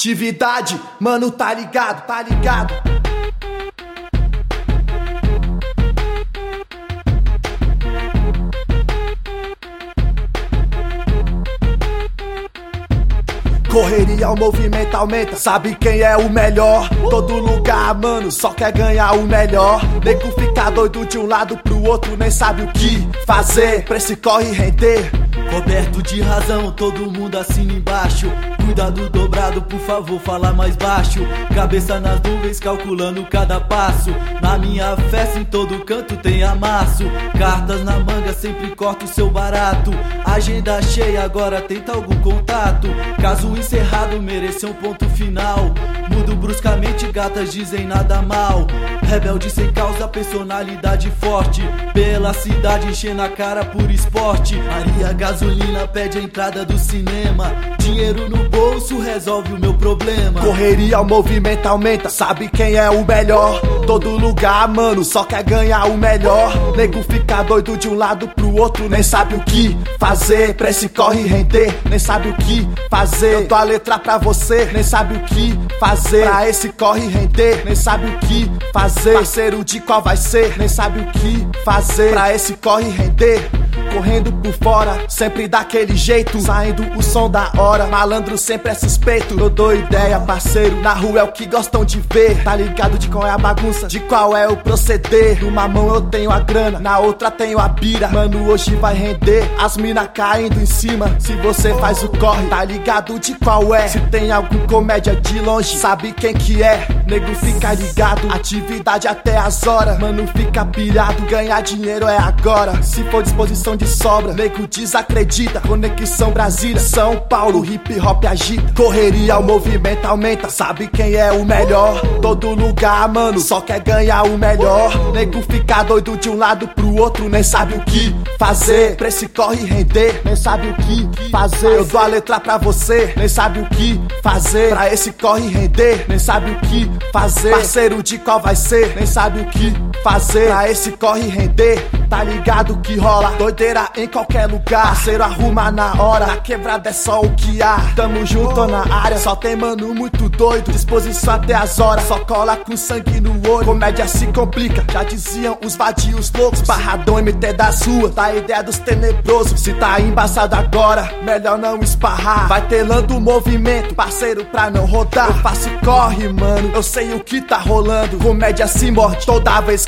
Atividade, mano, tá ligado, tá ligado. Correria, o movimento aumenta, sabe quem é o melhor? Todo lugar, mano, só quer ganhar o melhor. Nego fica doido de um lado pro outro, nem sabe o que fazer pra esse corre render. Coberto de razão, todo mundo assina embaixo. Cuidado dobrado, por favor, fala mais baixo. Cabeça nas nuvens, calculando cada passo. Na minha festa, em todo canto tem amasso. Cartas na manga, sempre corta o seu barato. Agenda cheia, agora tenta algum contato. Caso encerrado, mereceu um ponto final. Mudo bruscamente, gatas dizem nada mal. Rebelde sem causa, personalidade forte. Pela cidade, enchendo a cara por esporte. Maria Gasolina pede a entrada do cinema. Dinheiro no bolso resolve o meu problema. Correria, o movimento aumenta, sabe quem é o melhor? Todo lugar, mano, só quer ganhar o melhor. Nego fica doido de um lado pro outro, nem sabe o que fazer pra esse corre render. Nem sabe o que fazer, eu dou a letra pra você. Nem sabe o que fazer pra esse corre render. Nem sabe o que fazer, parceiro de qual vai ser. Nem sabe o que fazer pra esse corre render. Correndo por fora, sempre daquele jeito. Saindo o som da hora, malandro sempre é suspeito. Eu dou ideia, parceiro, na rua é o que gostam de ver. Tá ligado de qual é a bagunça, de qual é o proceder. Numa mão eu tenho a grana, na outra tenho a bira. Mano, hoje vai render, as mina caindo em cima. Se você faz o corre, tá ligado de qual é. Se tem algum comédia de longe, sabe quem que é. Nego fica ligado, atividade até as horas. Mano, fica pilhado, ganhar dinheiro é agora. Se for disposição de sobra, nego desacredita. Conexão Brasília, São Paulo, hip hop agita. Correria, o movimento aumenta, sabe quem é o melhor? Todo lugar, mano, só quer ganhar o melhor. Nego fica doido de um lado pro outro, nem sabe o que fazer pra esse corre render. Nem sabe o que fazer, eu dou a letra pra você. Nem sabe o que fazer pra esse corre render. Nem sabe o que fazer, parceiro de qual vai ser. Nem sabe o que fazer pra esse corre render. Tá ligado que rola doideira em qualquer lugar. Parceiro arruma na hora, na quebrada é só o que há. Tamo junto na área, só tem mano muito doido. Disposição até as horas, só cola com sangue no olho. Comédia se complica, já diziam os vadios loucos. Barradão MT das ruas, da ideia dos tenebrosos. Se tá embaçado agora, melhor não esparrar. Vai telando o movimento, parceiro, pra não rodar. Eu faço corre, mano, eu sei o que tá rolando. Comédia se morde toda vez